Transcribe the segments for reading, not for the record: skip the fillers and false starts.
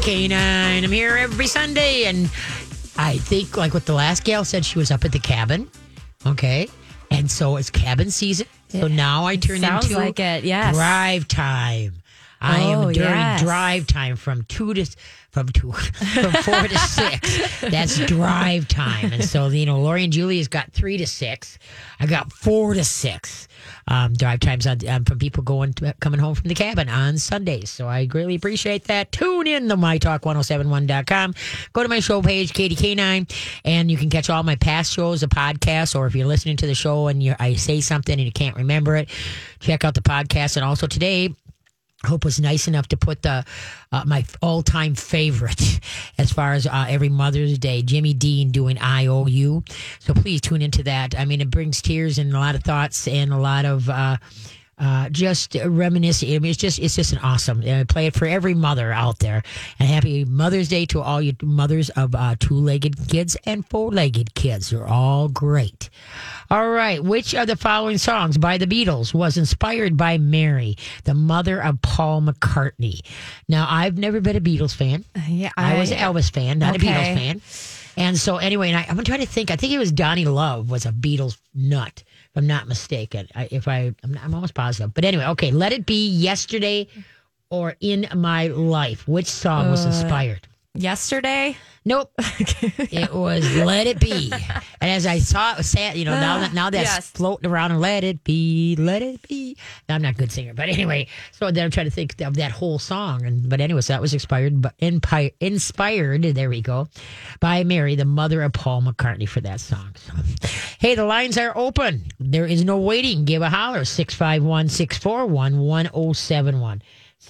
K9. I'm here every Sunday, and I think, like what the last gal said, she was up at the cabin. Okay. And so it's cabin season. So now I turn into like it, yes. drive time. I am during drive time from 4 to 6. That's drive time. And so, Lori and Julia's got 3 to 6. I got 4 to 6 drive times from people coming home from the cabin on Sundays. So I greatly appreciate that. Tune in to mytalk1071.com. Go to my show page, KDK9, and you can catch all my past shows, the podcast, or if you're listening to the show and I say something and you can't remember it, check out the podcast. And also today, Hope was nice enough to put my all-time favorite as far as every Mother's Day, Jimmy Dean doing IOU. So please tune into that. I mean, it brings tears and a lot of thoughts and a lot of just reminiscing. I mean, it's just an awesome. Play it for every mother out there. And happy Mother's Day to all you mothers of two-legged kids and four-legged kids. They're all great. All right. Which of the following songs by the Beatles was inspired by Mary, the mother of Paul McCartney? Now, I've never been a Beatles fan. Yeah, I was an Elvis fan, not a Beatles fan. And so anyway, I'm going to try to think. I think it was Donnie Love was a Beatles nut, if I'm not mistaken. I'm almost positive. But anyway, okay. Let It Be, Yesterday, or In My Life. Which song was inspired? Yesterday? Nope. It was Let It Be. And as I saw it was sad, now that's floating around and let it be. Now, I'm not a good singer, but anyway, so then I'm trying to think of that whole song. But anyway, so that was inspired, there we go, by Mary, the mother of Paul McCartney, for that song. So, hey, the lines are open. There is no waiting. Give a holler, 651-641-1071.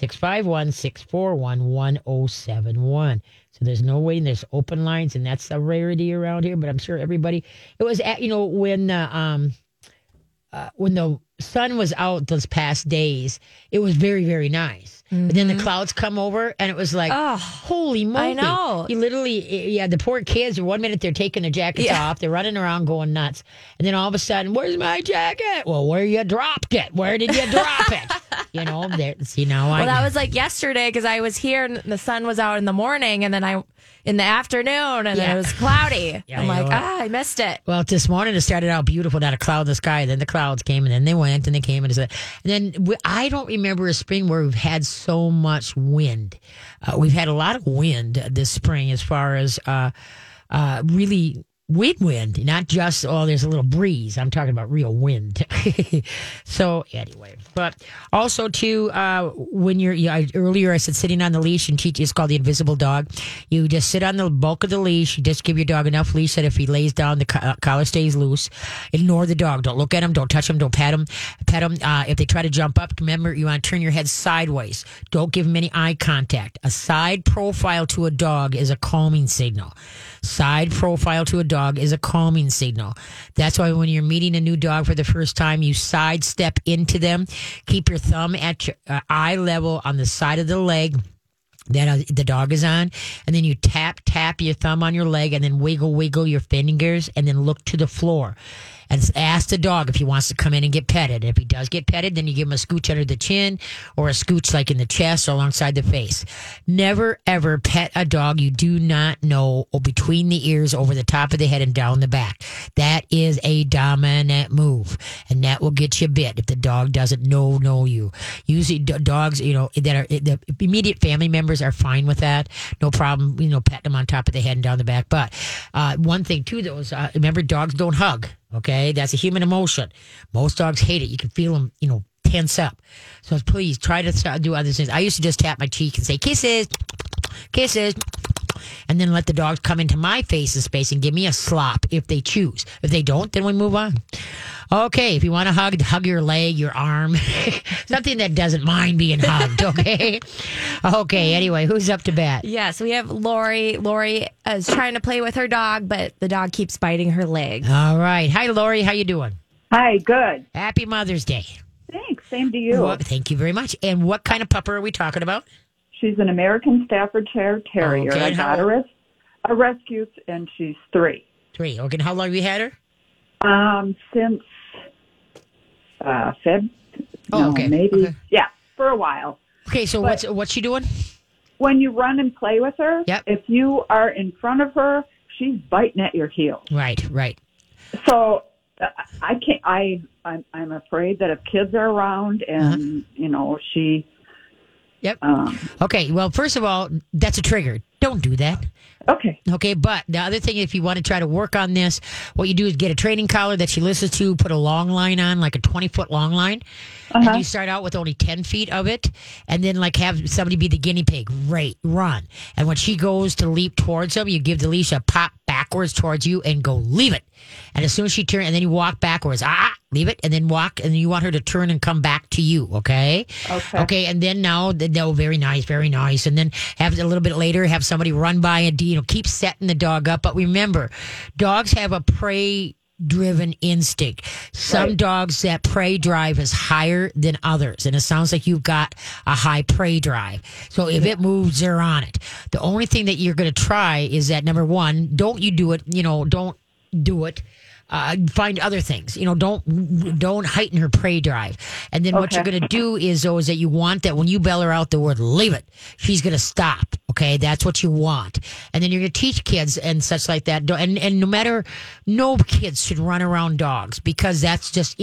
651-641-1071. So there's no waiting. There's open lines, and that's a rarity around here. But I'm sure everybody. It was at when the sun was out those past days. It was very, very nice. But then the clouds come over, and it was like, holy moly! I know. You literally, the poor kids. 1 minute they're taking their jackets off, they're running around going nuts, and then all of a sudden, where's my jacket? Well, where you dropped it? Where did you drop it? That was like yesterday because I was here and the sun was out in the morning, and then in the afternoon, and then it was cloudy. Yeah, I'm like, I missed it. Well, this morning it started out beautiful, not a cloud in the sky. Then the clouds came, and then they went, and they came, and then I don't remember a spring where we've had so much wind. We've had a lot of wind this spring, as far as really wind, not just, there's a little breeze. I'm talking about real wind. So anyway, but also too, when earlier I said sitting on the leash and teach, it's called the invisible dog. You just sit on the bulk of the leash. You just give your dog enough leash that if he lays down, the collar stays loose. Ignore the dog. Don't look at him. Don't touch him. Don't pet him. If they try to jump up, remember, you want to turn your head sideways. Don't give him any eye contact. A side profile to a dog is a calming signal. Side profile to a dog is a calming signal. That's why when you're meeting a new dog for the first time, you sidestep into them. Keep your thumb at your eye level on the side of the leg that the dog is on, and then you tap your thumb on your leg, and then wiggle your fingers, and then look to the floor. And ask the dog if he wants to come in and get petted. If he does get petted, then you give him a scooch under the chin or a scooch like in the chest or alongside the face. Never, ever pet a dog you do not know or between the ears, over the top of the head, and down the back. That is a dominant move, and that will get you bit if the dog doesn't know you. Usually dogs, that are the immediate family members are fine with that. No problem, petting them on top of the head and down the back. But one thing, too, though, is remember, dogs don't hug. Okay, that's a human emotion. Most dogs hate it. You can feel them, tense up. So please try to do other things. I used to just tap my cheek and say, kisses, kisses, and then let the dogs come into my face and space and give me a slop if they choose. If they don't, then we move on. Okay, if you want to hug your leg, your arm, something that doesn't mind being hugged, okay? Okay, anyway, who's up to bat? Yes, we have Lori. Lori is trying to play with her dog, but the dog keeps biting her leg. All right. Hi, Lori. How you doing? Hi, good. Happy Mother's Day. Thanks. Same to you. Well, thank you very much. And what kind of pupper are we talking about? She's an American Staffordshire Terrier. Okay, I got her a rescue, and she's 3. 3. Okay, and how long have you had her? Since Feb. Oh, okay. Maybe. Okay. Yeah, for a while. Okay, so what's she doing? when you run and play with her, Yep. if you are in front of her, she's biting at your heels. Right. So I can't. I'm afraid that if kids are around and she. Yep. Okay. Well, first of all, that's a trigger. Don't do that. Okay. Okay, but the other thing, if you want to try to work on this, what you do is get a training collar that she listens to, put a long line on, like a 20-foot long line, and you start out with only 10 feet of it, and then like have somebody be the guinea pig. Run. And when she goes to leap towards them, you give the leash a pop backwards towards you and go, leave it. And as soon as she turns, and then you walk backwards, leave it, and then walk, and you want her to turn and come back to you, okay? Okay, and then now, very nice. And then have a little bit later, have somebody run by and, keep setting the dog up. But remember, dogs have a prey-driven instinct. Some dogs, that prey drive is higher than others. And it sounds like you've got a high prey drive. So if it moves, they're on it. The only thing that you're going to try is that, number one, don't do it. Find other things. Don't heighten her prey drive. And then what you're going to do is that you want that when you bell her out the word leave it, she's going to stop. Okay, that's what you want. And then you're going to teach kids and such like that. And no kids should run around dogs because that's just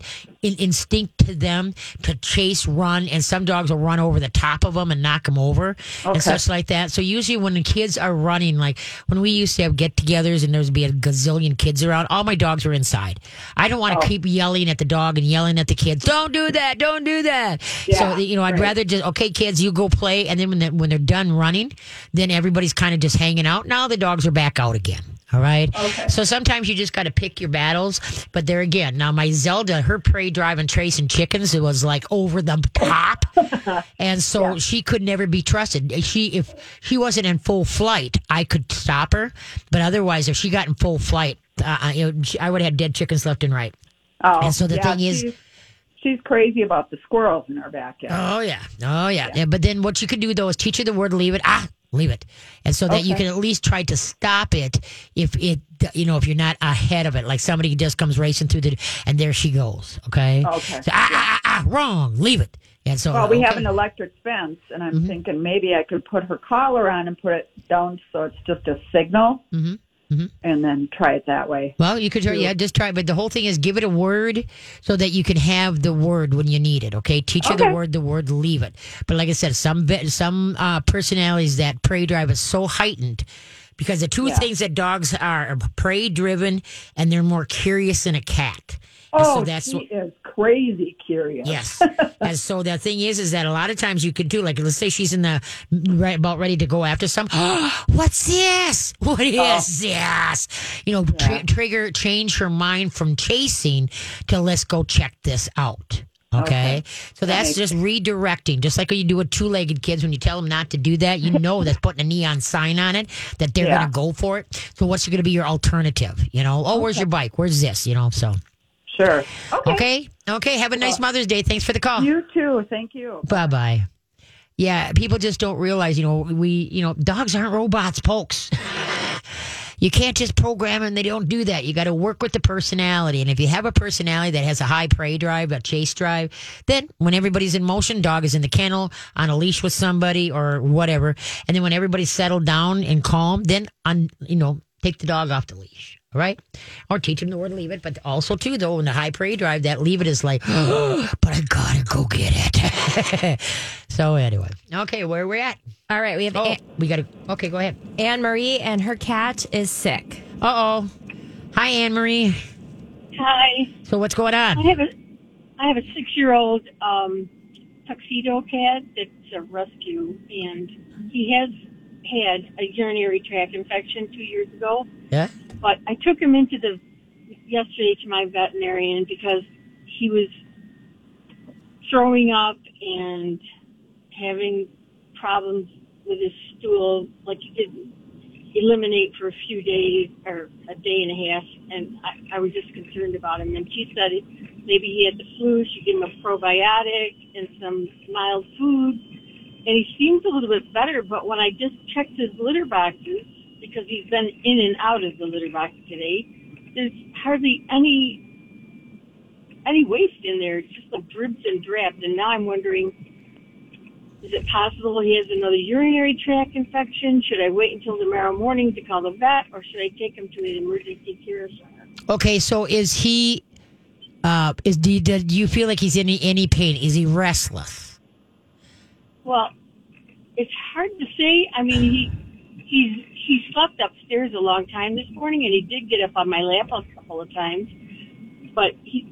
instinct to them to chase, run, and some dogs will run over the top of them and knock them over and such like that. So usually when the kids are running, like when we used to have get-togethers and there'd be a gazillion kids around, all my dogs were inside. I don't want to keep yelling at the dog and yelling at the kids. Don't do that. Don't do that. Yeah, so, I'd rather just, okay, kids, you go play. And then when they're done running, then everybody's kind of just hanging out. Now the dogs are back out again. All right. Okay. So sometimes you just got to pick your battles. But there again, now my Zelda, her prey drive and tracing chickens, it was like over the top. And so she could never be trusted. If she wasn't in full flight, I could stop her. But otherwise, if she got in full flight, I would have had dead chickens left and right. Oh, and so the thing is, she's crazy about the squirrels in our backyard. Oh yeah. But then what you can do though is teach her the word leave it. Leave it. And so that you can at least try to stop it if you're not ahead of it. Like somebody just comes racing through and there she goes. Okay. Okay. So, wrong. Leave it. And so, we have an electric fence, and I'm thinking maybe I could put her collar on and put it down so it's just a signal. And then try it that way. Well, you could try, just try it. But the whole thing is give it a word so that you can have the word when you need it, okay? Teach her the word, leave it. But like I said, some personalities, that prey drive is so heightened because the two things that dogs are prey-driven and they're more curious than a cat. She is crazy curious. Yes. And so the thing is that a lot of times you could do, like, let's say she's about ready to go after some. What's this? What is this? Change her mind from chasing to let's go check this out. Okay. So that's just redirecting. Just like when you do with two-legged kids, when you tell them not to do that, that's putting a neon sign on it, that they're going to go for it. So what's going to be your alternative? Where's your bike? Where's this? So. Sure. Okay. Have a nice Mother's Day. Thanks for the call. You too. Thank you. Bye-bye. Yeah, people just don't realize, dogs aren't robots, folks. You can't just program them. They don't do that. You got to work with the personality. And if you have a personality that has a high prey drive, a chase drive, then when everybody's in motion, dog is in the kennel, on a leash with somebody or whatever. And then when everybody's settled down and calm, then, take the dog off the leash. All right? Or teach them the word leave it. But also, too, though, in the high prey drive, that leave it is like, but I got to go get it. So, anyway. Okay, where are we at? All right, we have... we got to... Okay, go ahead. Anne-Marie and her cat is sick. Uh-oh. Hi, Anne-Marie. Hi. So, what's going on? I have a 6-year-old tuxedo cat that's a rescue, and he has had a urinary tract infection 2 years ago. Yeah? But I took him yesterday to my veterinarian because he was throwing up and having problems with his stool, like he didn't eliminate for a few days or a day and a half, and I was just concerned about him. And she said maybe he had the flu. She gave him a probiotic and some mild food, and he seems a little bit better. But when I just checked his litter boxes, because he's been in and out of the litter box today, there's hardly any waste in there. It's just like dribs and drabs. And now I'm wondering, Is it possible he has another urinary tract infection? Should I wait until tomorrow morning to call the vet, or should I take him to an emergency care center? Okay, so is he? Do you feel like he's in any pain? Is he restless? Well, it's hard to say. I mean, he slept upstairs a long time this morning, and he did get up on my lap a couple of times. But he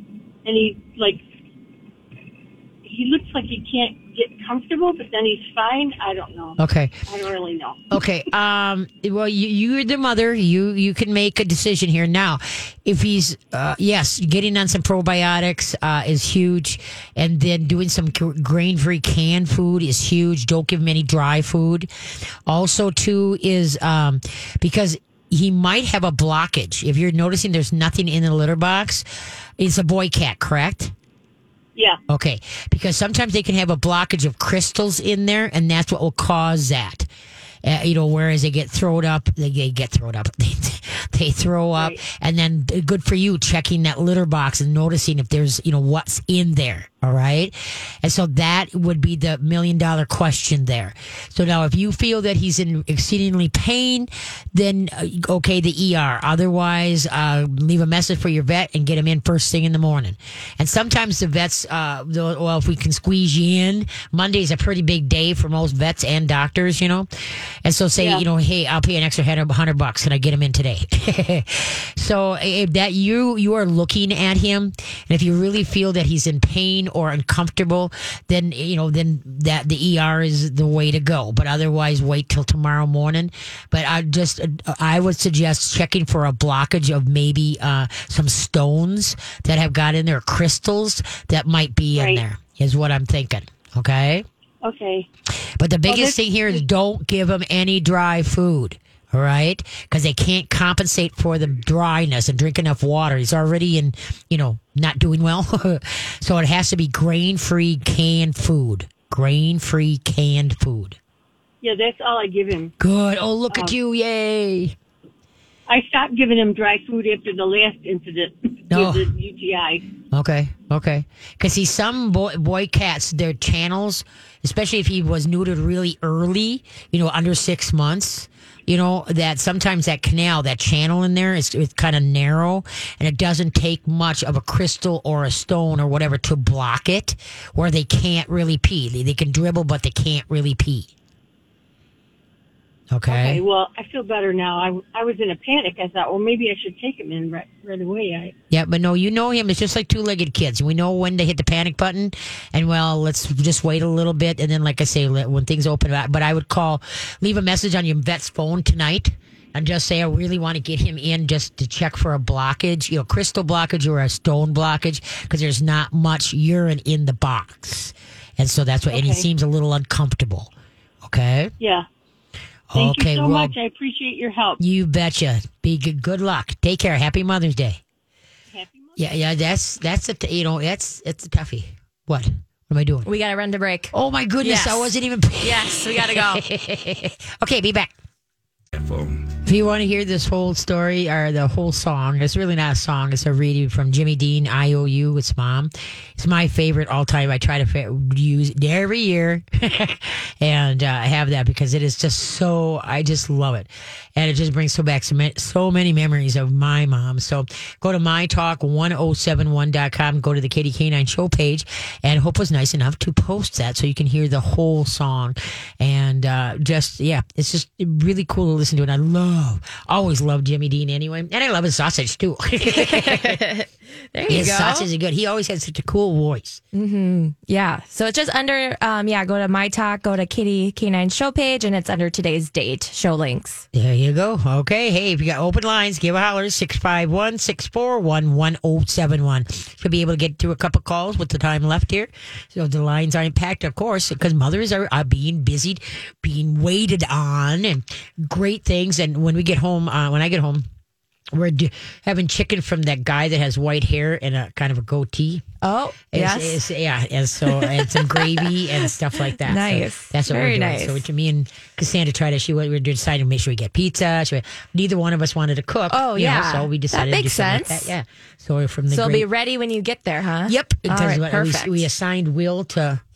looks like he can't get comfortable, but then he's fine. I don't know. Okay. I don't really know. Okay. Well, you're the mother. You can make a decision here now. If he's yes, getting on some probiotics is huge, and then doing some grain-free canned food is huge. Don't give him any dry food. Also, too, is because he might have a blockage. If you're noticing there's nothing in the litter box, it's a boy cat, correct? Yeah. Okay, because sometimes they can have a blockage of crystals in there, and that's what will cause that. Whereas they get thrown up, they throw up, Right. and then good for you checking that litter box and noticing if there's, what's in there. All right. And so that would be the $1 million question there. So now if you feel that he's in exceedingly pain, then okay, the ER. Otherwise, leave a message for your vet and get him in first thing in the morning. And sometimes the vets, if we can squeeze you in, Monday's a pretty big day for most vets and doctors, And so say, Yeah. hey, I'll pay an extra $100. Can I get him in today? So if that you are looking at him, and if you really feel that he's in pain or uncomfortable, then that the ER is the way to go. But otherwise, wait till tomorrow morning. But I would suggest checking for a blockage of maybe some stones that have got in there, crystals that might be in Right. there. Is what I'm thinking. Okay. Okay. But the biggest thing here is don't give them any dry food. All right? Because they can't compensate for the dryness and drink enough water. He's already not doing well. So it has to be grain-free canned food. Grain-free canned food. Yeah, that's all I give him. Good. Oh, look at you. Yay. I stopped giving him dry food after the last incident No. with the UTI. Okay. Because see, some boy cats, their channels, especially if he was neutered really early, under 6 months, that sometimes that canal, that channel in there is kind of narrow, and it doesn't take much of a crystal or a stone or whatever to block it, where they can't really pee. They can dribble, but they can't really pee. Okay. Well, I feel better now. I was in a panic. I thought, well, maybe I should take him in right away. Yeah, but no, him. It's just like two-legged kids. We know when to hit the panic button, and let's just wait a little bit, and then, like I say, when things open up. But I would leave a message on your vet's phone tonight, and just say I really want to get him in just to check for a blockage, crystal blockage or a stone blockage, because there's not much urine in the box, and so that's what. And he Okay. seems a little uncomfortable. Okay. Yeah. Thank you so well, much. I appreciate your help. You betcha. Be good. Good luck. Take care. Happy Mother's Day. Happy Mother's Yeah. That's it's a toughie. What am I doing? We got to run to break. Oh my goodness! Yes. I wasn't even. Yes, we got to go. Okay, be back. If you want to hear this whole story or the whole song, it's really not a song. It's a reading from Jimmy Dean, IOU, it's Mom. It's my favorite all time. I try to use it every year. And I have that because it is just I just love it. And it just brings back so many memories of my mom. So go to mytalk1071.com, go to the Katie K9 show page, and Hope was nice enough to post that so you can hear the whole song. And it's just really cool to listen to. And always loved Jimmy Dean anyway. And I love his sausage too. There you His go. sausage is good. He always had such a cool voice. Yeah. So it's just under, go to My Talk, go to Katie K9 show page, and it's under today's date, show links. There you go. Okay. Hey, if you got open lines, give a holler, 651-641-1071. Should be able to get through a couple calls with the time left here. So the lines aren't packed, of course, because mothers are being busied, being waited on, and great things. And when we get home, when I get home, we're having chicken from that guy that has white hair and a kind of a goatee. Oh, yes. And some gravy and stuff like that. Nice. So that's what Very we're doing. nice. So which me and Cassandra tried to, we were deciding to make sure we get pizza. Neither one of us wanted to cook. Oh, yeah. So we decided That to do makes something sense. like that. Yeah. So we're from the So it'll be ready when you get there, huh? Yep. All Because right, perfect. we assigned Will to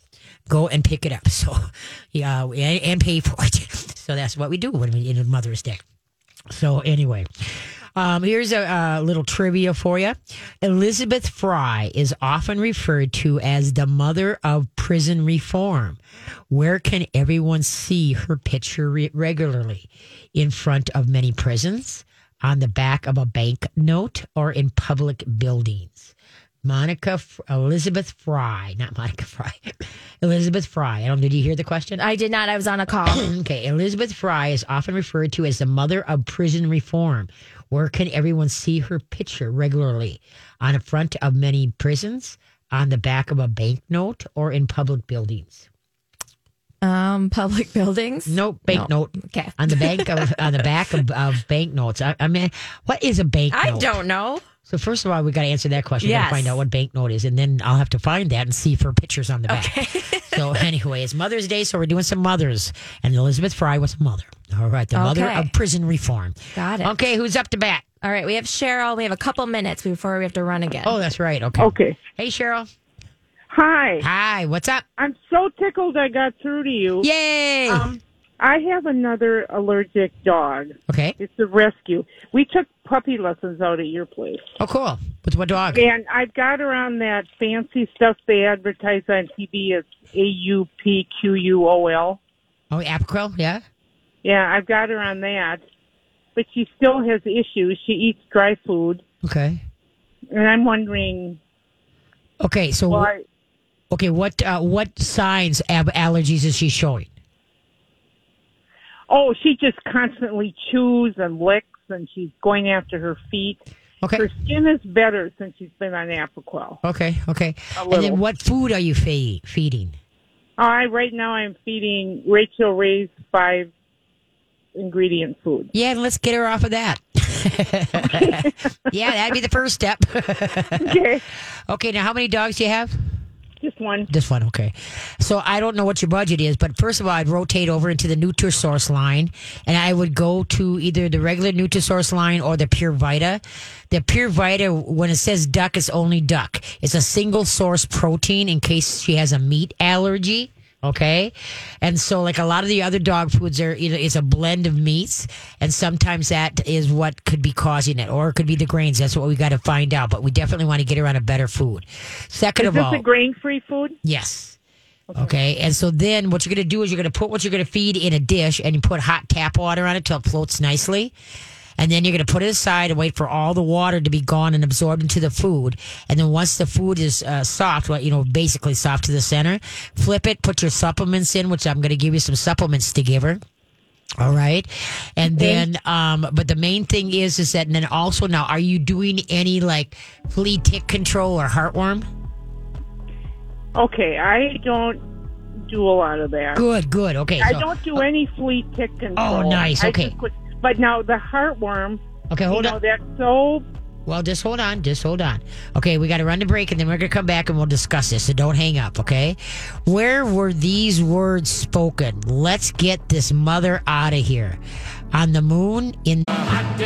go and pick it up. So, yeah, and pay for it. So that's what we do when we in Mother's Day. So anyway, here's a little trivia for you. Elizabeth Fry is often referred to as the mother of prison reform. Where can everyone see her picture regularly? In front of many prisons, on the back of a banknote, or in public buildings? Elizabeth Fry, not Monica Fry. Elizabeth Fry. Did you hear the question? I did not. I was on a call. Okay. Elizabeth Fry is often referred to as the mother of prison reform. Where can everyone see her picture regularly? On the front of many prisons, on the back of a banknote, or in public buildings? Public buildings? Nope, banknote. No. Okay. On the back of banknotes. I mean, what is a banknote? I don't know. So first of all, we got to answer that question. Yes. We got to find out what banknote is, and then I'll have to find that and see if her picture's on the back. Okay. So anyway, it's Mother's Day, so we're doing some mothers, and Elizabeth Fry was a mother. All right, the mother of prison reform. Got it. Okay, who's up to bat? All right, we have Cheryl. We have a couple minutes before we have to run again. Oh, that's right. Okay. Okay. Hey, Cheryl. Hi. Hi. What's up? I'm so tickled I got through to you. Yay! I have another allergic dog. Okay. It's a rescue. We took puppy lessons out at your place. Oh, cool. With what dog? And I've got her on that fancy stuff they advertise on TV. It's AUPQUOL. Oh, Apoquel, yeah? Yeah, I've got her on that. But she still has issues. She eats dry food. Okay. And I'm wondering... Okay, so... why. Okay, what signs of allergies is she showing? Oh, she just constantly chews and licks, and she's going after her feet. Okay. Her skin is better since she's been on Apoquel. Okay. A And little. then what food are you feeding? Right now I'm feeding Rachel Ray's 5-ingredient food. Yeah, let's get her off of that. Yeah, that'd be the first step. Okay. Okay, now how many dogs do you have? Just one. Just one, okay. So I don't know what your budget is, but first of all, I'd rotate over into the Nutrisource line, and I would go to either the regular Nutrisource line or the Pure Vita. The Pure Vita, when it says duck, it's only duck. It's a single source protein in case she has a meat allergy. Okay. And so like a lot of the other dog foods it's a blend of meats, and sometimes that is what could be causing it, or it could be the grains. That's what we got to find out, but we definitely want to get her on a better food. Second Is of all, this a grain-free food? yes. Okay. And so then what you're going to do is you're going to put what you're going to feed in a dish, and you put hot tap water on it till it floats nicely. And then you're going to put it aside and wait for all the water to be gone and absorbed into the food. And then once the food is soft, basically soft to the center, flip it, put your supplements in, which I'm going to give you some supplements to give her. All right. And then, but the main thing is that, and then also now, are you doing any like flea tick control or heartworm? Okay, I don't do a lot of that. Good. Okay. I don't do any flea tick control. Oh, nice. Okay. But now the heartworm, Okay, hold on. that's so... Well, just hold on. Okay, we got to run the break, and then we're going to come back and we'll discuss this, so don't hang up, okay? Where were these words spoken? Let's get this mother out of here. On the moon, in... All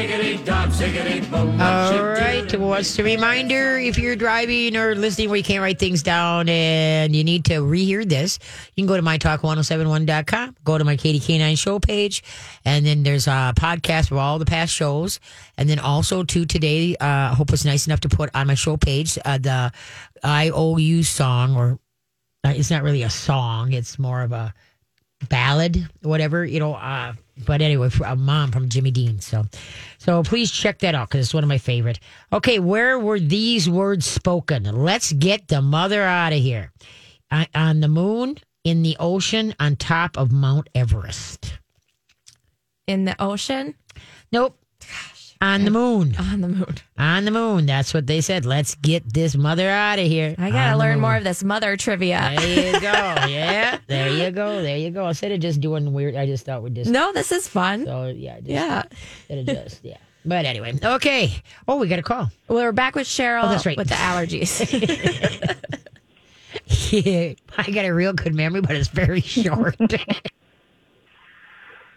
right, what's the reminder? If you're driving or listening where you can't write things down and you need to rehear this, you can go to mytalk1071.com, go to my Katie K9 show page, and then there's a podcast of all the past shows. And then also, to today, Hope was nice enough to put on my show page the IOU song, or it's not really a song, it's more of a ballad, whatever, but anyway, for a mom from Jimmy Dean. So please check that out because it's one of my favorite. Okay, where were these words spoken? Let's get the mother out of here. On the moon, in the ocean, on top of Mount Everest. In the ocean? Nope. On the moon. On the moon. On the moon. That's what they said. Let's get this mother out of here. I got to learn more of this mother trivia. There you go. Yeah. There you go. Instead of just doing weird, I just thought we'd just. No, this is fun. So, yeah. Yeah. Yeah. But anyway. Okay. Oh, we got a call. Well, we're back with Cheryl that's right. with the allergies. Yeah. I got a real good memory, but it's very short.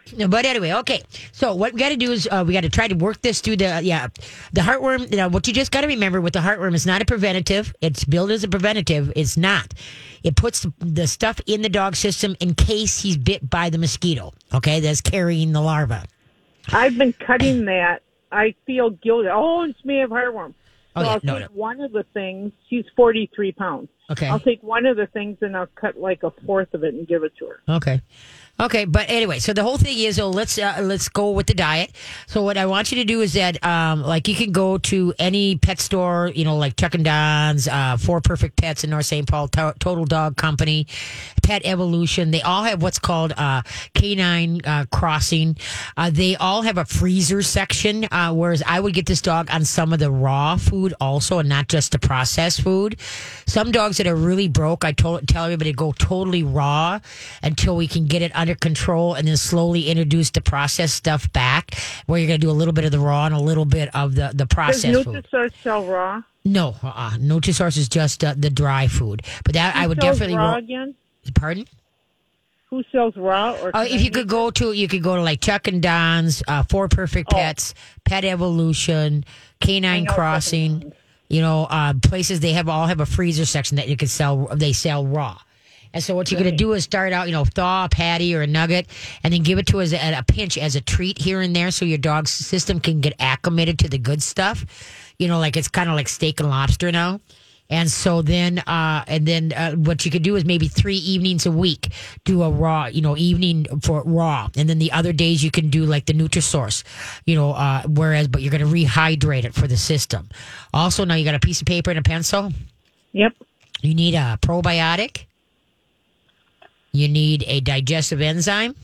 No, but anyway, okay. So what we got to do is we got to try to work this through the heartworm. You know, what you just got to remember with the heartworm is not a preventative. It's billed as a preventative. It's not. It puts the stuff in the dog system in case he's bit by the mosquito. Okay, that's carrying the larva. I've been cutting that. I feel guilty. Oh, it's me of heartworm. So I'll take one of the things. She's 43 pounds. Okay. I'll take one of the things and I'll cut like a fourth of it and give it to her. Okay, but anyway, so the whole thing is, let's go with the diet. So what I want you to do is that, like you can go to any pet store, you know, like Chuck and Don's, For Perfect Pets in North St. Paul, Total Dog Company, Pet Evolution. They all have what's called Canine Crossing. They all have a freezer section, whereas I would get this dog on some of the raw food also, and not just the processed food. Some dogs that are really broke, I tell everybody to go totally raw until we can get it under control, and then slowly introduce the processed stuff back, where you're going to do a little bit of the raw and a little bit of the processed food. Does Nutrisource sell raw? No, Nutrisource is just the dry food. But that I would definitely raw again. Pardon? Who sells raw? Or if you could go to like Chuck and Don's, For Perfect Pets, Pet Evolution, Canine Crossing. You know, places they all have a freezer section that you can sell. They sell raw. And so what you're going to do is start out, you know, thaw a patty or a nugget, and then give it to us at a pinch as a treat here and there, so your dog's system can get acclimated to the good stuff. You know, like it's kind of like steak and lobster now. And so then, what you could do is maybe 3 evenings a week, do a raw, you know, evening for raw. And then the other days you can do like the Nutrisource, you know, but you're going to rehydrate it for the system. Also, now you got a piece of paper and a pencil. Yep. You need a probiotic. You need a digestive enzyme.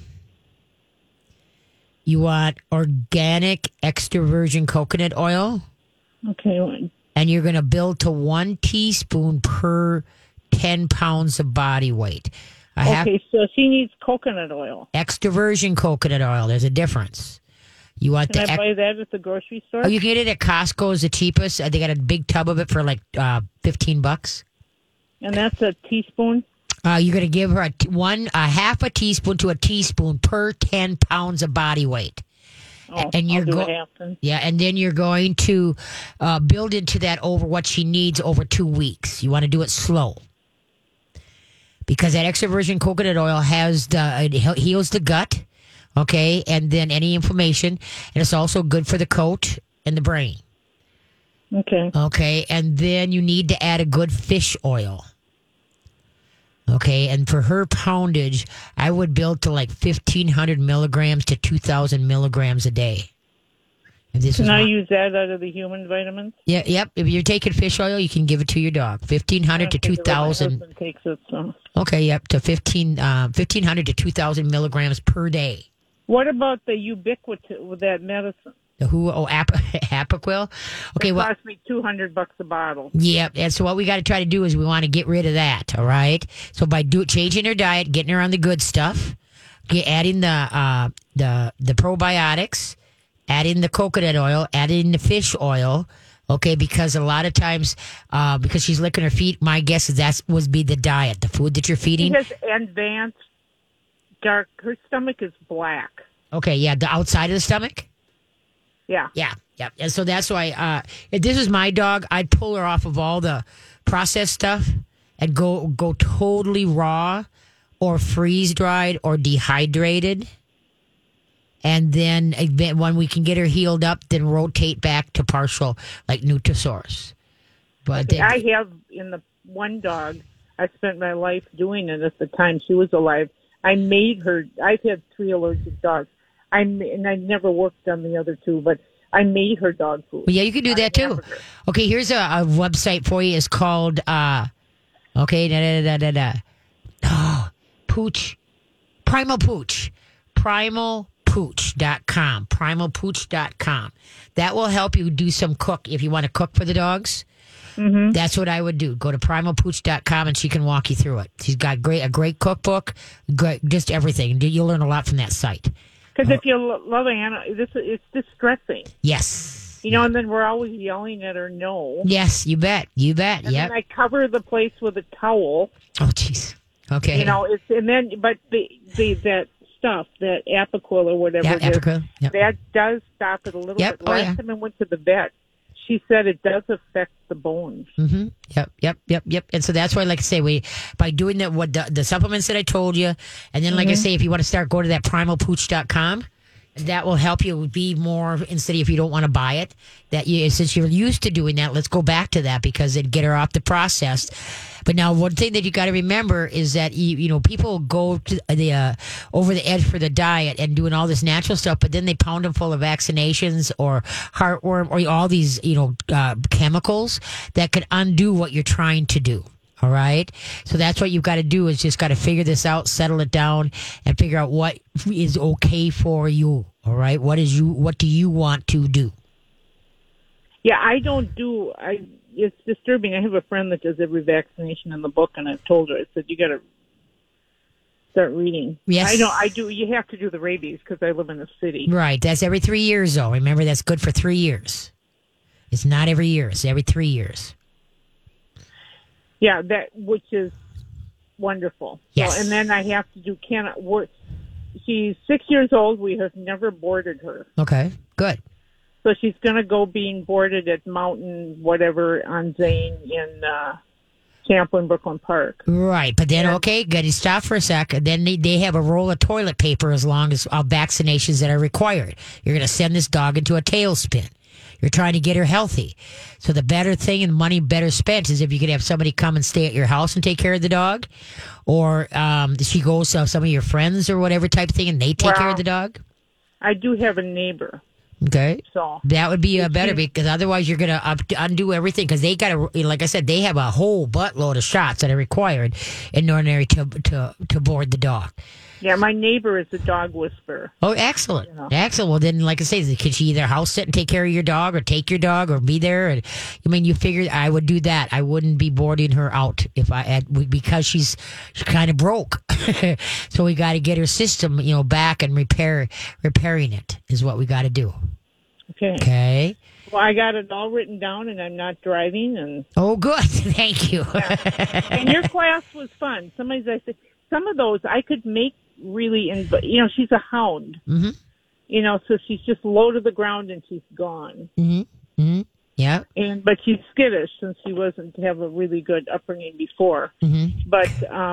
You want organic extra virgin coconut oil. Okay. And you're going to build to 1 teaspoon per 10 pounds of body weight. So she needs coconut oil. Extra virgin coconut oil. There's a difference. You want Can I buy that at the grocery store? Oh, you can get it at Costco is the cheapest. They got a big tub of it for like $15. And that's a teaspoon? You're going to give her a half a teaspoon to a teaspoon per 10 pounds of body weight. And you're and then you're going to build into that over what she needs over 2 weeks. You want to do it slow, because that extra virgin coconut oil it heals the gut, okay, and then any inflammation, and it's also good for the coat and the brain. Okay, and then you need to add a good fish oil. Okay, and for her poundage, I would build to like 1,500 milligrams to 2,000 milligrams a day. Can I use that out of the human vitamins? Yeah, yep. If you're taking fish oil, you can give it to your dog. 1,500 to 2,000. My husband takes it, so. Okay, yep, to 1,500 to 2,000 milligrams per day. What about the ubiquitous with that medicine? The Apoquel? Okay, it cost me $200 a bottle. Yep, and so what we got to try to do is we want to get rid of that, all right? So by changing her diet, getting her on the good stuff, adding the probiotics, adding the coconut oil, adding the fish oil, okay, because a lot of times, because she's licking her feet, my guess is that would be the diet, the food that you're feeding. She has advanced dark, her stomach is black. Okay, yeah, the outside of the stomach? Yeah. And so that's why, if this was my dog, I'd pull her off of all the processed stuff and go totally raw or freeze dried or dehydrated. And then when we can get her healed up, then rotate back to partial, like Nutrisource. But I have in the one dog, I spent my life doing it at the time she was alive. I made her, I've had 3 allergic dogs. And I never worked on the other 2, but I made her dog food. Well, yeah, you can do that too. Hamburger. Okay, here's a website for you. It's called, Pooch, Primal Pooch, primalpooch.com, primalpooch.com. That will help you do some cook if you want to cook for the dogs. Mm-hmm. That's what I would do. Go to primalpooch.com and she can walk you through it. She's got a great cookbook, just everything. You'll learn a lot from that site. Because if you love animals, it's distressing. Yes. You know, and then we're always yelling at her no. Yes, you bet. And then I cover the place with a towel. Oh, jeez. Okay. You know, but that stuff, that Apoquel or whatever Yeah, it is, Apoquel. Yep. that does stop it a little Yep. bit. Oh, Last yeah. time I went to the vet, she said it does affect the bones. Mm-hmm. Yep. And so that's why, like I say, by doing that, what the supplements that I told you, and then, like I say, if you want to start, go to that primalpooch.com. That will help you be more, instead of if you don't want to buy it, since you're used to doing that, let's go back to that because it'd get her off the process. But now one thing that you got to remember is that, people go to the over the edge for the diet and doing all this natural stuff, but then they pound them full of vaccinations or heartworm or all these, chemicals that could undo what you're trying to do. All right. So that's what you've got to do is just got to figure this out, settle it down, and figure out what is okay for you. All right. What do you want to do? Yeah, it's disturbing. I have a friend that does every vaccination in the book, and I've told her, I said, you got to start reading. Yes. I know, I do. You have to do the rabies because I live in a city. Right. That's every 3 years, though. Remember, that's good for 3 years. It's not every year. It's every 3 years. Yeah, which is wonderful. Yes. So, and then I have to do work. She's 6 years old. We have never boarded her. Okay. Good. So she's going to go being boarded at Mountain whatever on Zane in Champlin, Brooklyn Park. Right. But then, okay, got to stop for a sec. Then they have a roll of toilet paper as long as vaccinations that are required. You're going to send this dog into a tailspin. You're trying to get her healthy. So the better thing and money better spent is if you could have somebody come and stay at your house and take care of the dog. Or she goes to some of your friends or whatever type of thing and they take care of the dog. I do have a neighbor. Okay. So that would be better because otherwise you're going to undo everything because they got to, like I said, they have a whole buttload of shots that are required in ordinary to board the dog. Yeah, my neighbor is a dog whisperer. Oh, excellent. You know. Excellent. Well, then, like I say, can she either house sit and take care of your dog or take your dog or be there? And, you figured I would do that. I wouldn't be boarding her out because she's kind of broke. So we got to get her system, back and repairing it is what we got to do. Okay. Well, I got it all written down, and I'm not driving. And oh, good. Thank you. Yeah. And your class was fun. Some of those I could make really, she's a hound. Mm-hmm. So she's just low to the ground and she's gone. Mm-hmm. Mm-hmm. Yeah. But she's skittish since she wasn't have a really good upbringing before. Mm-hmm. But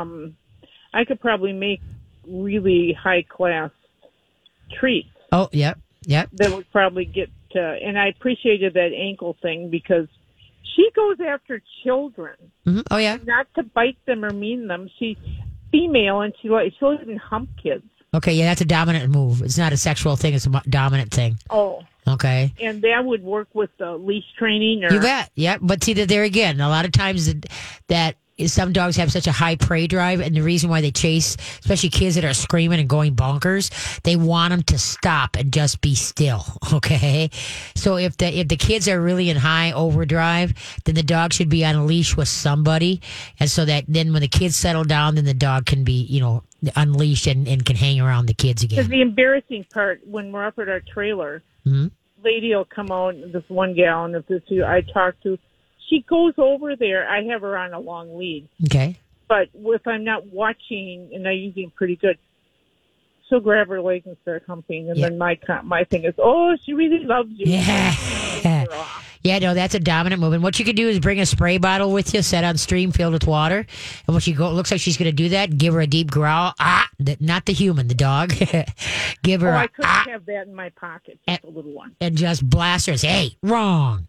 I could probably make really high class treats. Oh, yep. Yep. That would probably get and I appreciated that ankle thing because she goes after children. Mm-hmm. Oh, yeah. Not to bite them or mean them. She's female and she'll even hump kids. Okay, yeah, that's a dominant move. It's not a sexual thing. It's a dominant thing. Oh. Okay. And that would work with the leash training? Or... You bet. Yeah, but see, that there again, a lot of times that some dogs have such a high prey drive, and the reason why they chase, especially kids that are screaming and going bonkers, they want them to stop and just be still. Okay, so if the kids are really in high overdrive, then the dog should be on a leash with somebody, and so that then when the kids settle down, then the dog can be unleashed and can hang around the kids again. Because the embarrassing part when we're up at our trailer, lady will come out, this one gal, and if this who I talk to. She goes over there. I have her on a long lead. Okay. But if I'm not watching, and I usually am pretty good, she'll grab her leg and start humping. And then my thing is, oh, she really loves you. Yeah. Yeah, no, that's a dominant move. And what you can do is bring a spray bottle with you, set on stream, filled with water. And when she looks like she's going to do that, give her a deep growl. Not the human, the dog. Give her I couldn't have that in my pocket, just a little one. And just blast her and say, hey, wrong.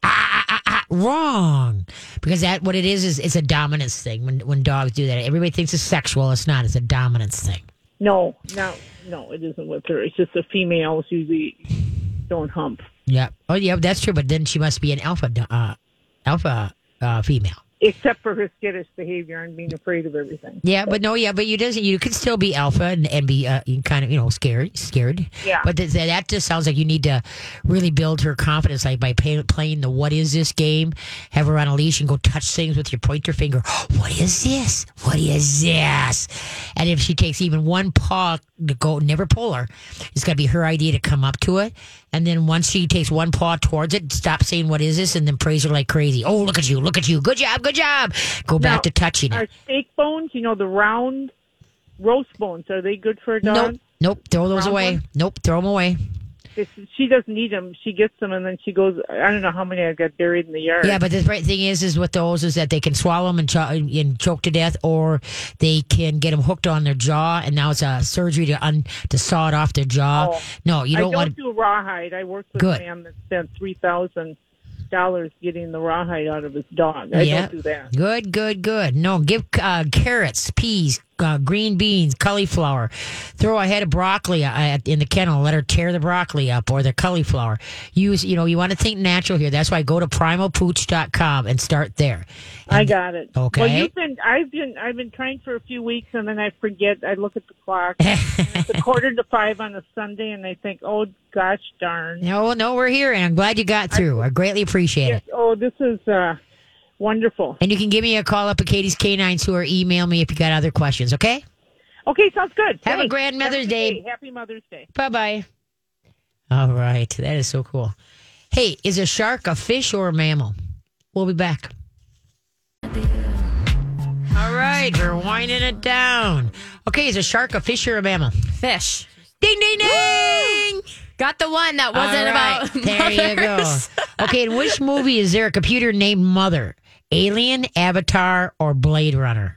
Wrong. Because what it is it's a dominance thing when dogs do that. Everybody thinks it's sexual. It's not. It's a dominance thing. No, it isn't with her. It's just the females usually don't hump. Yeah. Oh, yeah, that's true. But then she must be an alpha female. Except for her skittish behavior and being afraid of everything. Yeah, but you could still be alpha and be kind of scared. Yeah. But that just sounds like you need to really build her confidence, like by playing the what is this game. Have her on a leash and go touch things with your pointer finger. What is this? What is this? And if she takes even one paw to go, never pull her. It's got to be her idea to come up to it. And then once she takes one paw towards it, stop saying, what is this? And then praise her like crazy. Oh, look at you. Look at you. Good job. Good job. Go back to touching it. Are steak bones, the round roast bones, are they good for a dog? Nope, throw those Brown away. ones? Nope, throw them away. She doesn't need them. She gets them, and then she goes. I don't know how many I've got buried in the yard. Yeah, but the right thing is with those is that they can swallow them and choke to death, or they can get them hooked on their jaw, and now it's a surgery to saw it off their jaw. Oh. No, you I don't don't want do rawhide. I worked with Good. a man that spent $3,000 getting the rawhide out of his dog. I don't do that. Good. No, give carrots, peas, green beans, cauliflower. Throw a head of broccoli in the kennel. Let her tear the broccoli up or the cauliflower. You want to think natural here. That's why go to primalpooch.com and start there. I got it. Okay. Well, I've been trying for a few weeks, and then I forget. I look at the clock. It's 4:45 on a Sunday, and I think, oh gosh darn. No, we're here, and I'm glad you got through. I greatly appreciate it. Oh, this is wonderful. And you can give me a call up at Katie's Canines or email me if you got other questions, okay? Okay, sounds good. Have a Thanks. grand Mother's Day. Happy Mother's Day. Bye-bye. All right. That is so cool. Hey, is a shark a fish or a mammal? We'll be back. All right. We're winding it down. Okay, is a shark a fish or a mammal? Fish. Ding, ding, ding! Got the one that wasn't All right, about there you go. mothers. Okay, in which movie is there a computer named Mother? Alien, Avatar, or Blade Runner?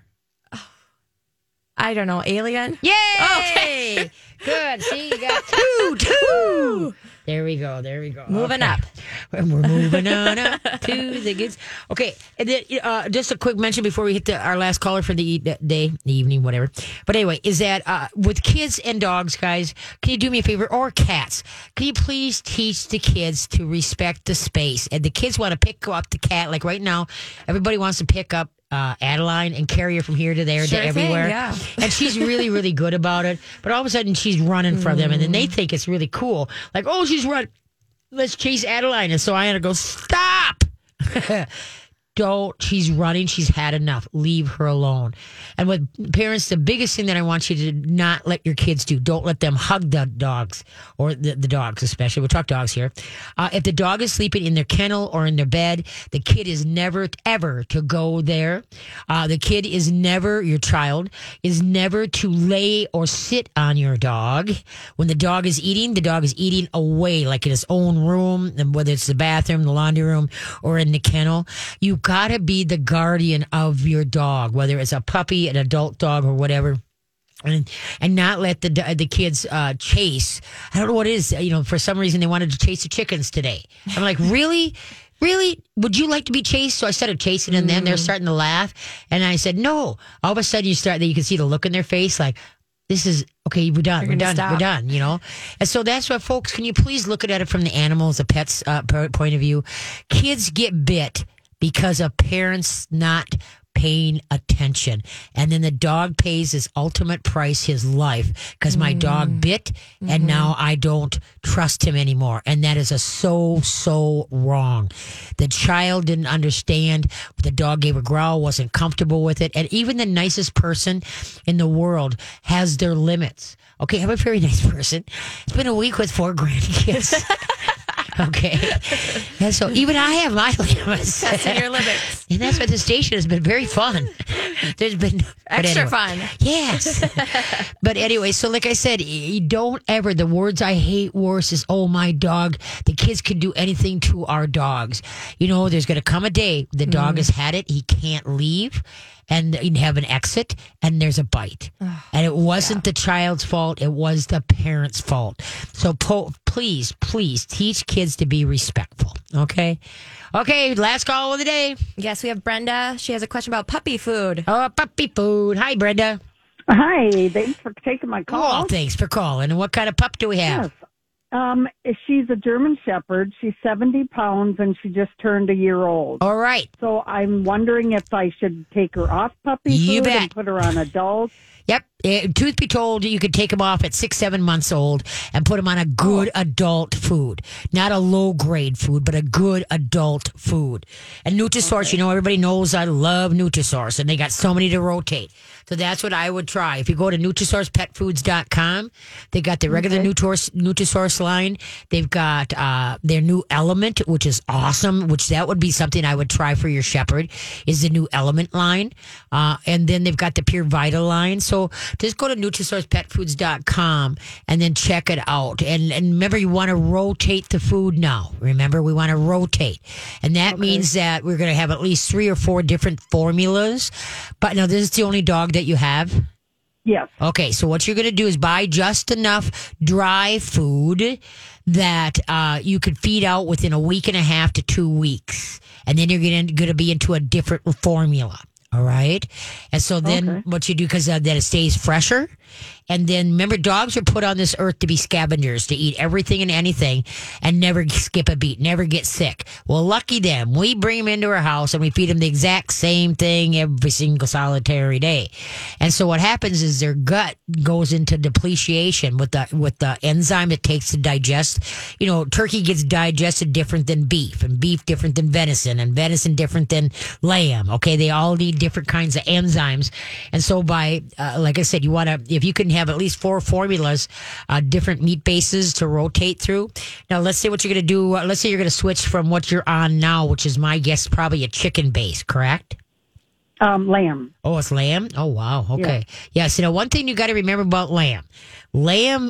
I don't know. Alien? Yay! Okay. Good. See, you got two. There we go. Moving Okay. up. We're moving on up to the goods. Okay, and then, just a quick mention before we hit our last caller for the day, the evening, whatever. But anyway, is that with kids and dogs, guys, can you do me a favor, or cats? Can you please teach the kids to respect the space? And the kids want to pick up the cat. Like right now, everybody wants to pick up Adeline and carry her from here to there Sure to thing, everywhere. yeah. And she's really, really good about it. But all of a sudden, she's running from them, and then they think it's really cool. Like, oh, she's run. Let's chase Adeline. And so I had to go, stop. Don't. She's running. She's had enough. Leave her alone. And with parents, the biggest thing that I want you to not let your kids do, don't let them hug the dogs, or the dogs especially. We'll talk dogs here. If the dog is sleeping in their kennel or in their bed, the kid is never, ever to go there. The kid is never, your child, is never to lay or sit on your dog. When the dog is eating away, like in his own room, and whether it's the bathroom, the laundry room, or in the kennel. You got to be the guardian of your dog, whether it's a puppy, an adult dog, or whatever. And not let the kids chase. I don't know what it is. For some reason, they wanted to chase the chickens today. I'm like, really? Really? Would you like to be chased? So I started chasing them, and then they're starting to laugh. And I said, no. All of a sudden, you can see the look in their face, like, this is, okay, we're done. We're done, And so that's what, folks, can you please look at it from the animals, the pets' point of view? Kids get bit because of parents not paying attention. And then the dog pays his ultimate price, his life, because my dog bit, and now I don't trust him anymore. And that is so wrong. The child didn't understand. The dog gave a growl, wasn't comfortable with it. And even the nicest person in the world has their limits. Okay, I'm a very nice person. It's been a week with 4 grandkids. Okay. And so even I have my limits. That's in your limits. And that's why the station has been very fun. There's been Extra fun. Yes. But anyway, so like I said, you don't ever, the words I hate worse is, oh, my dog. The kids can do anything to our dogs. There's going to come a day the dog has had it. He can't leave. And you have an exit, and there's a bite. And it wasn't the child's fault. It was the parent's fault. So please teach kids to be respectful. Okay? Okay, last call of the day. Yes, we have Brenda. She has a question about puppy food. Oh, puppy food. Hi, Brenda. Hi, thanks for taking my call. Oh, thanks for calling. And what kind of pup do we have? Yes. She's a German Shepherd. She's 70 pounds, and she just turned a year old. All right. So I'm wondering if I should take her off puppy You food bet. and put her on adult. Yep. Truth be told, you could take them off at 6-7 months old and put them on a good adult food. Not a low-grade food, but a good adult food. And Nutrisource, everybody knows I love Nutrisource, and they got so many to rotate. So that's what I would try. If you go to NutrisourcePetFoods.com, they got the regular Nutrisource line. They've got their new Element, which is awesome, which that would be something I would try for your shepherd, is the new Element line. And then they've got the Pure Vital line. So just go to NutrisourcePetFoods.com and then check it out. And remember, you want to rotate the food now. Remember, we want to rotate. And that means that we're going to have at least 3 or 4 different formulas. But now, this is the only dog that you have? Yes. Okay, so what you're going to do is buy just enough dry food that you could feed out within a week and a half to 2 weeks. And then you're going to be into a different formula. All right. And so then what you do, because then it stays fresher. And then remember, dogs are put on this earth to be scavengers, to eat everything and anything and never skip a beat, never get sick. Well, lucky them. We bring them into our house and we feed them the exact same thing every single solitary day. And so what happens is their gut goes into depletion with the enzyme it takes to digest. You know, turkey gets digested different than beef, and beef different than venison, and venison different than lamb. Okay, they all need different kinds of enzymes. And so by, like I said, you want to, if you can have at least 4 formulas, different meat bases to rotate through. Now, let's say what you're going to do. Let's say you're going to switch from what you're on now, which is my guess, probably a chicken base, correct? Lamb. Oh, it's lamb? Oh, wow. Okay. Yeah. So now one thing you got to remember about lamb. Lamb,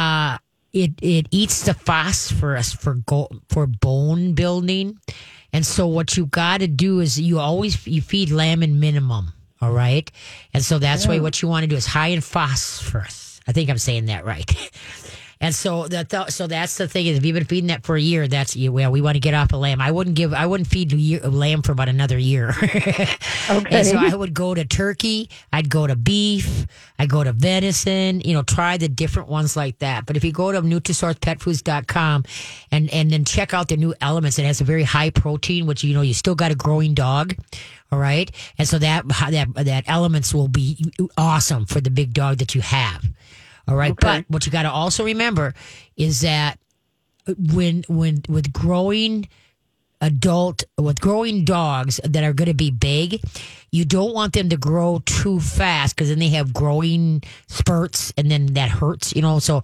it eats the phosphorus for bone building. And so what you got to do is you feed lamb in minimum. All right. And so that's why what you want to do is high in phosphorus. I think I'm saying that right. And so so that's the thing is, if you've been feeding that for a year, we want to get off of lamb. I wouldn't feed lamb for about another year. Okay. And so I would go to turkey. I'd go to beef. I'd go to venison, try the different ones like that. But if you go to NutrisourcePetFoods.com and then check out the new Elements, it has a very high protein, which, you still got a growing dog. All right. And so that Elements will be awesome for the big dog that you have. All right. Okay. But what you got to also remember is that with growing dogs that are going to be big, you don't want them to grow too fast, because then they have growing spurts and then that hurts, So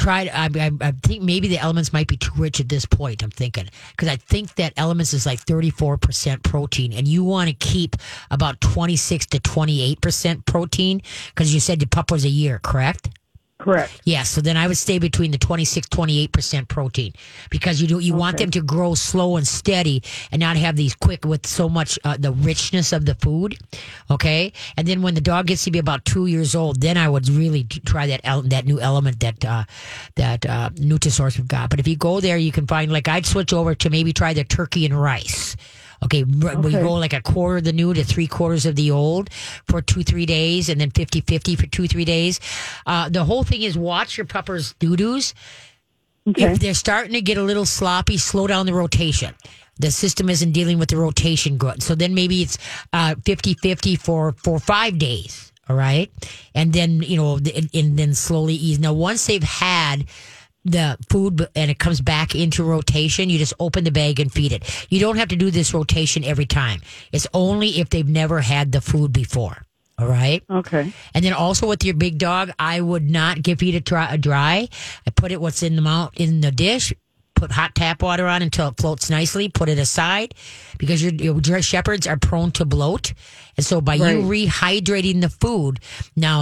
I think maybe the Elements might be too rich at this point, I'm thinking, because I think that Elements is like 34% protein, and you want to keep about 26 to 28% protein, because you said the pup was a year, correct? Correct. Yeah, so then I would stay between the 26, 28% protein, because you want them to grow slow and steady and not have these quick with so much the richness of the food. Okay, and then when the dog gets to be about 2 years old, then I would really try that new Element that Nutrisource have got. But if you go there, you can find, like, I'd switch over to maybe try the turkey and rice. Okay, we go like a quarter of the new to 3/4 of the old for 2-3 days, and then 50-50 for 2-3 days. The whole thing is, watch your puppers' doo-doos. Okay. If they're starting to get a little sloppy, slow down the rotation. The system isn't dealing with the rotation good. So then maybe it's 50-50 for 5 days. All right. And then, and then slowly ease. Now, once they've had the food and it comes back into rotation, you just open the bag and feed it. You don't have to do this rotation every time. It's only if they've never had the food before. All right. Okay. And then also with your big dog, I would not feed it dry. I put it what's in the dish. Put hot tap water on until it floats nicely. Put it aside, because your shepherds are prone to bloat, and so by you rehydrating the food, now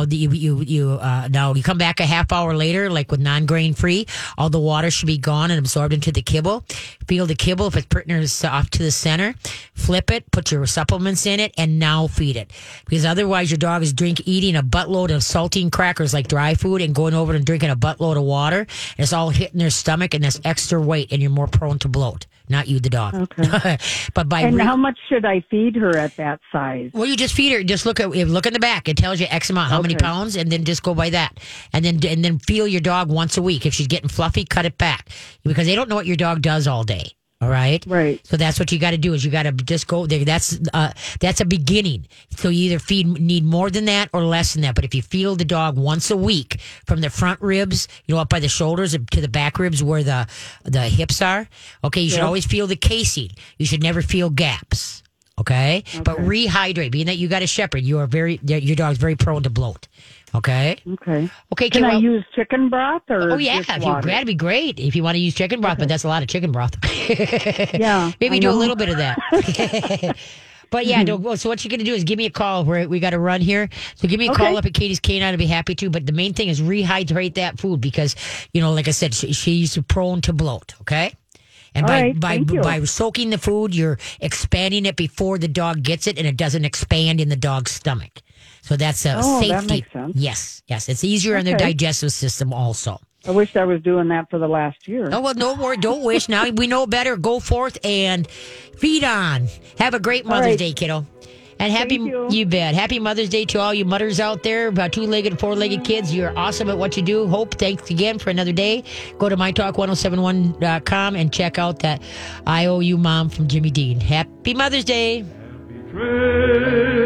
you come back a half hour later, like with non-grain free, all the water should be gone and absorbed into the kibble. Feel the kibble if it's printing off to the center. Flip it, put your supplements in it, and now feed it, because otherwise your dog is eating a buttload of saltine crackers like dry food and going over and drinking a buttload of water, and it's all hitting their stomach, and that's extra weight, and you're more prone to bloat. Not you, the dog. Okay. But how much should I feed her at that size? Well, you just feed her. Just look in the back. It tells you X amount, how many pounds, and then just go by that. And then feel your dog once a week. If she's getting fluffy, cut it back, because they don't know what your dog does all day. All right. Right. So that's what you got to do, is you got to just go there. That's a beginning. So you either need more than that or less than that. But if you feel the dog once a week from the front ribs, up by the shoulders to the back ribs where the hips are. Okay. You should always feel the casing. You should never feel gaps. Okay? But rehydrate. Being that you got a shepherd, your dog's very prone to bloat. Okay? Okay. Okay, Can I Carol. use chicken broth or Oh, yeah. just water? That'd be great if you want to use chicken broth, but that's a lot of chicken broth. Yeah. Maybe I do a know. little bit of that. But yeah, so what you're going to do is give me a call. We got to run here. So give me a call up at Katie's Canine. I'd be happy to. But the main thing is rehydrate that food because, like I said, she's prone to bloat. Okay. And by soaking the food, you're expanding it before the dog gets it and it doesn't expand in the dog's stomach. So that's a safety. That makes sense. Yes. It's easier on their digestive system also. I wish I was doing that for the last year. Oh, well, no more. Don't wish. Now we know better. Go forth and feed on. Have a great Mother's Day, kiddo. And happy, you bet. Happy Mother's Day to all you mothers out there, about 2-legged, 4-legged kids. You're awesome at what you do. Hope, thanks again for another day. Go to mytalk1071.com and check out that I Owe You Mom from Jimmy Dean. Happy Mother's Day. Happy